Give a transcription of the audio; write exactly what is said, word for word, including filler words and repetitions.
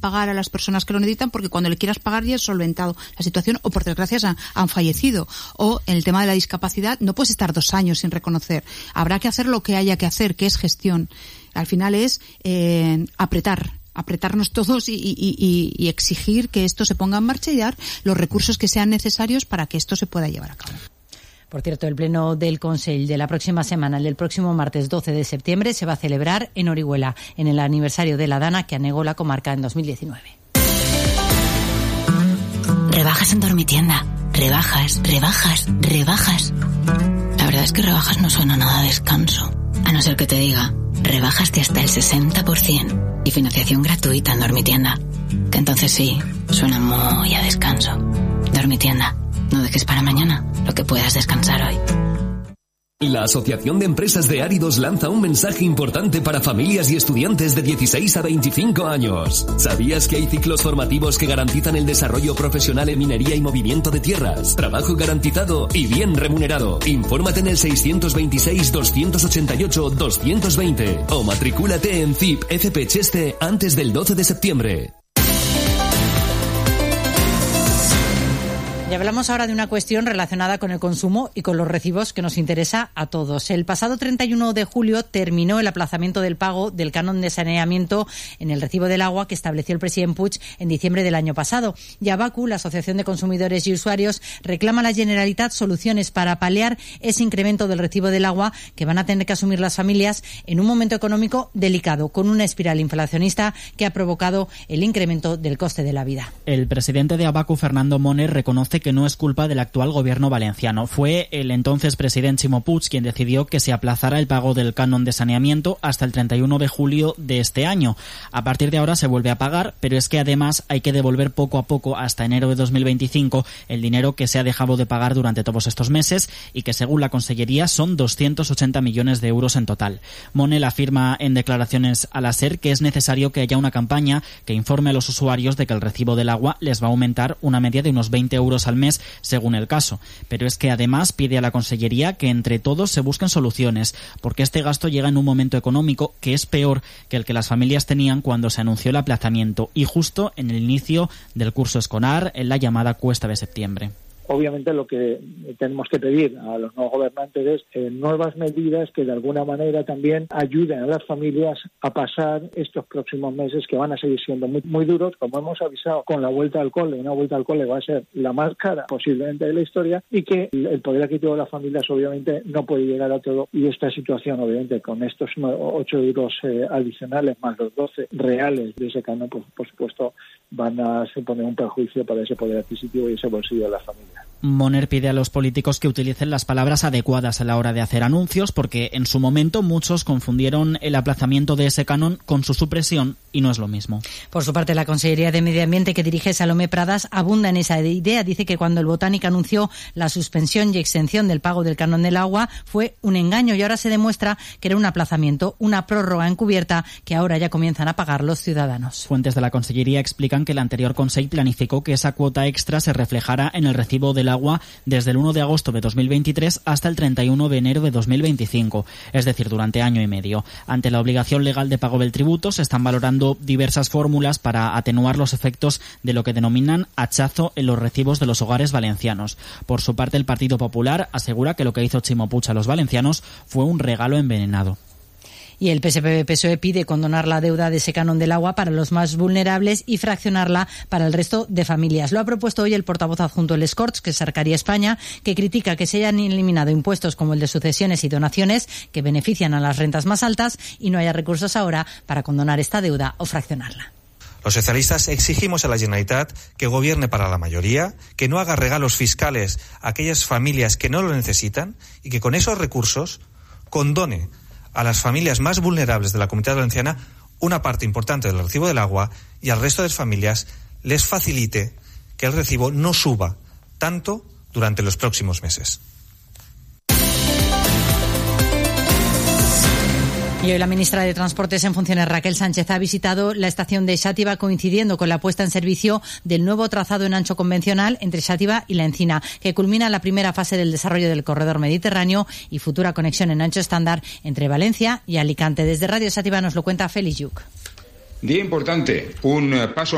pagar a las personas que lo necesitan, porque cuando le quieras pagar ya es solventado la situación, o por desgracia han, han fallecido. O en el tema de la discapacidad no puedes estar dos años sin reconocer. Habrá que hacer lo que haya que hacer, que es gestión. Al final es eh, apretar. apretarnos todos y, y, y, y exigir que esto se ponga en marcha y dar los recursos que sean necesarios para que esto se pueda llevar a cabo. Por cierto, el pleno del Consell de la próxima semana, el del próximo martes doce de septiembre, se va a celebrar en Orihuela, en el aniversario de la Dana que anegó la comarca en dos mil diecinueve. Rebajas en Dormitienda. Rebajas, rebajas, rebajas. La verdad es que rebajas no suena nada a descanso. A no ser que te diga, rebajas de hasta el sesenta por ciento y financiación gratuita en Dormitienda. Que entonces sí, suena muy a descanso. Dormitienda, no dejes para mañana lo que puedas descansar hoy. La Asociación de Empresas de Áridos lanza un mensaje importante para familias y estudiantes de dieciséis a veinticinco años. ¿Sabías que hay ciclos formativos que garantizan el desarrollo profesional en minería y movimiento de tierras? Trabajo garantizado y bien remunerado. Infórmate en el seiscientos veintiséis, doscientos ochenta y ocho, doscientos veinte o matricúlate en C I P F P Cheste antes del doce de septiembre. Y hablamos ahora de una cuestión relacionada con el consumo y con los recibos que nos interesa a todos. El pasado treinta y uno de julio terminó el aplazamiento del pago del canon de saneamiento en el recibo del agua que estableció el presidente Puig en diciembre del año pasado. Y Abacu, la Asociación de Consumidores y Usuarios, reclama a la Generalitat soluciones para paliar ese incremento del recibo del agua que van a tener que asumir las familias en un momento económico delicado, con una espiral inflacionista que ha provocado el incremento del coste de la vida. El presidente de Abacu, Fernando Moner, reconoce que no es culpa del actual gobierno valenciano. Fue el entonces presidente Ximo Puig quien decidió que se aplazara el pago del canon de saneamiento hasta el treinta y uno de julio de este año. A partir de ahora se vuelve a pagar, pero es que además hay que devolver poco a poco hasta enero de dos mil veinticinco el dinero que se ha dejado de pagar durante todos estos meses y que según la Consellería son doscientos ochenta millones de euros en total. Monel afirma en declaraciones a la SER que es necesario que haya una campaña que informe a los usuarios de que el recibo del agua les va a aumentar una media de unos veinte euros al mes según el caso. Pero es que además pide a la Consellería que entre todos se busquen soluciones, porque este gasto llega en un momento económico que es peor que el que las familias tenían cuando se anunció el aplazamiento y justo en el inicio del curso escolar, en la llamada cuesta de septiembre. Obviamente lo que tenemos que pedir a los nuevos gobernantes es eh, nuevas medidas que de alguna manera también ayuden a las familias a pasar estos próximos meses que van a seguir siendo muy, muy duros, como hemos avisado con la vuelta al cole. Una vuelta al cole va a ser la más cara posiblemente de la historia y que el poder adquisitivo de las familias obviamente no puede llegar a todo, y esta situación obviamente con estos ocho euros eh, adicionales más los doce reales de ese canon, pues por supuesto van a suponer un perjuicio para ese poder adquisitivo y ese bolsillo de las familias. Moner pide a los políticos que utilicen las palabras adecuadas a la hora de hacer anuncios, porque en su momento muchos confundieron el aplazamiento de ese canon con su supresión y no es lo mismo. Por su parte, la Consellería de Medio Ambiente que dirige Salomé Pradas abunda en esa idea. Dice que cuando el Botánica anunció la suspensión y exención del pago del canon del agua fue un engaño y ahora se demuestra que era un aplazamiento, una prórroga encubierta que ahora ya comienzan a pagar los ciudadanos. Fuentes de la Consellería explican que el anterior Consell planificó que esa cuota extra se reflejara en el recibo del agua desde el uno de agosto de dos mil veintitrés hasta el treinta y uno de enero de dos mil veinticinco, es decir, durante año y medio. Ante la obligación legal de pago del tributo, se están valorando diversas fórmulas para atenuar los efectos de lo que denominan hachazo en los recibos de los hogares valencianos. Por su parte, el Partido Popular asegura que lo que hizo Ximo Puig a los valencianos fue un regalo envenenado. Y el P S P P S O E pide condonar la deuda de ese canon del agua para los más vulnerables y fraccionarla para el resto de familias. Lo ha propuesto hoy el portavoz adjunto del Escorts, que es Arcaria España, que critica que se hayan eliminado impuestos como el de sucesiones y donaciones que benefician a las rentas más altas y no haya recursos ahora para condonar esta deuda o fraccionarla. Los socialistas exigimos a la Generalitat que gobierne para la mayoría, que no haga regalos fiscales a aquellas familias que no lo necesitan y que con esos recursos condone a las familias más vulnerables de la Comunidad Valenciana una parte importante del recibo del agua y al resto de las familias les facilite que el recibo no suba tanto durante los próximos meses. Y hoy la ministra de Transportes en funciones, Raquel Sánchez, ha visitado la estación de Xàtiva coincidiendo con la puesta en servicio del nuevo trazado en ancho convencional entre Xàtiva y La Encina, que culmina la primera fase del desarrollo del corredor mediterráneo y futura conexión en ancho estándar entre Valencia y Alicante. Desde Radio Xàtiva nos lo cuenta Félix Lluc. Día importante, un paso